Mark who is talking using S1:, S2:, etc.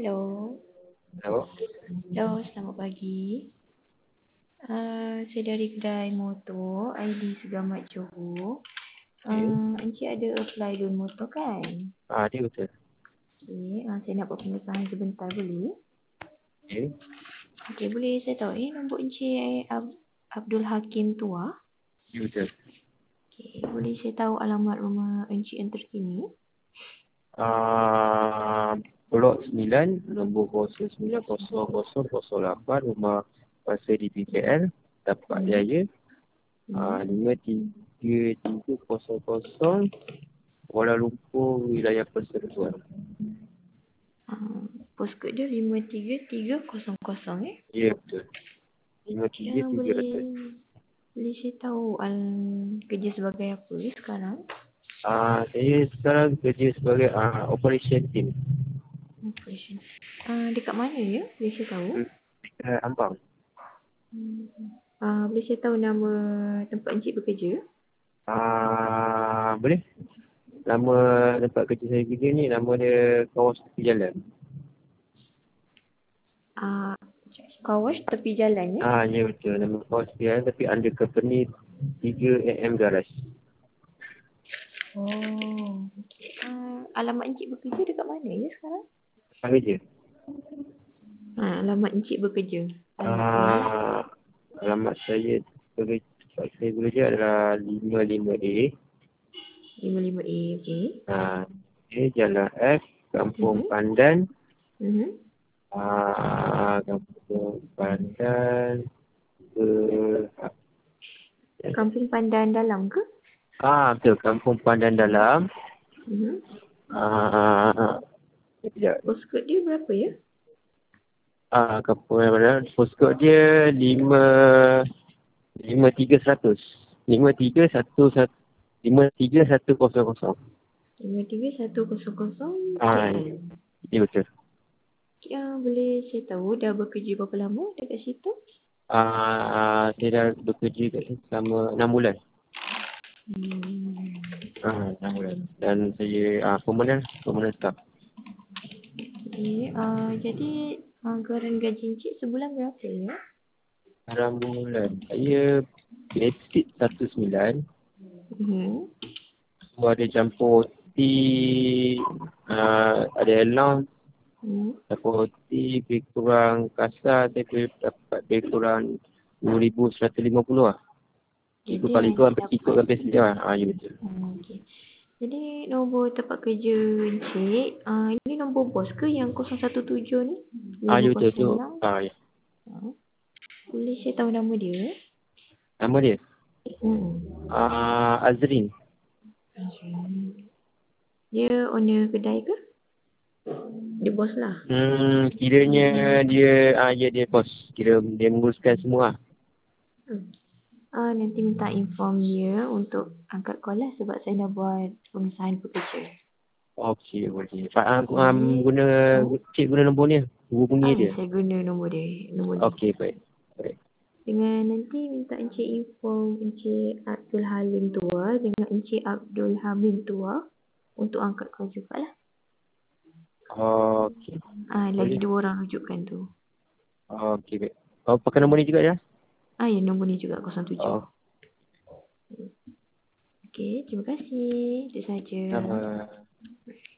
S1: Hello.
S2: Hello.
S1: Hello, selamat pagi. Saya dari kedai motor, ID Segamat Johor. Encik ada apply loan motor kan?
S2: Dia betul.
S1: Okey, saya nak buat pengesahan sebentar boleh?
S2: Okay.
S1: Okey, boleh saya tahu nombor Encik Abdul Hakim Tua?
S2: Dia betul.
S1: Okey, boleh saya tahu alamat rumah Encik yang terkini?
S2: Blok 9, nombor 090008, rumah Pasir di PKL, Tapak Jaya, 53300, Kuala Lumpur, wilayah Persekutuan.
S1: Postcode dia 53300
S2: Ya, betul.
S1: Ya,
S2: 53300.
S1: boleh saya tahu kerja sebagai apa sekarang?
S2: Saya sekarang kerja sebagai operation team.
S1: Operation. Dekat mana ya? Boleh saya tahu?
S2: Ampang.
S1: Boleh saya tahu nama tempat Encik bekerja?
S2: Boleh? Nama tempat kerja saya kerja ni, nama dia Kawasan Tepi Jalan.
S1: Kawas tepi jalan ya?
S2: Ya betul. Nama Kawasan Tepi Jalan tapi under company 3AM Garage.
S1: Oh. Alamat Encik bekerja dekat mana ya sekarang?
S2: Apa kerja?
S1: Alamat Encik bekerja.
S2: Alamat saya bekerja adalah 55A.
S1: 55A, okey.
S2: Jalan F, Kampung Pandan. Kampung Pandan
S1: Kampung Pandan Dalam ke?
S2: Betul, Kampung Pandan Dalam. Sekejap.
S1: Postcode dia berapa ya?
S2: Kampung Pandan Dalam. Postcode dia 53100. 53100. 53100.
S1: 53100
S2: Ya betul.
S1: Boleh saya tahu dah bekerja berapa lama dekat situ?
S2: Saya dah bekerja kat sini selama 6 bulan. 6 bulan. Dan saya permanent staff.
S1: Jadi anggaran gaji Encik sebulan berapa ya?
S2: Dalam bulan saya basic 19. So ada campur OT, ada allowance. Campur OT lebih kurang kasar saya boleh dapat lebih kurang 2,150 lah. Ikutkan basic dia lah. Ya betul.
S1: Okay. Jadi nombor tempat kerja Encik, ini nombor bos ke yang 017 ni?
S2: Ya betul. Ya.
S1: Boleh saya tahu nama dia?
S2: Nama dia? Azrin.
S1: Dia owner kedai ke? Dia bos lah.
S2: Kiranya dia bos. Kira dia menguruskan semua lah.
S1: Nanti minta inform dia untuk angkat call lah sebab saya nak buat pengesahan pekerja.
S2: Okey, boleh. Cik guna nombor ni? Hubungi dia?
S1: Saya guna nombor dia.
S2: Okey, baik.
S1: Dengan nanti minta Encik inform Encik Abdul Halim Tua dengan Encik Abdul Hamid Tua untuk angkat call jugalah.
S2: Okey.
S1: Lagi 2 orang rujukan tu.
S2: Okey, baik. Pakai nombor ni juga ya?
S1: Ya, nombor ni juga 07. Okey, terima kasih. Itu saja.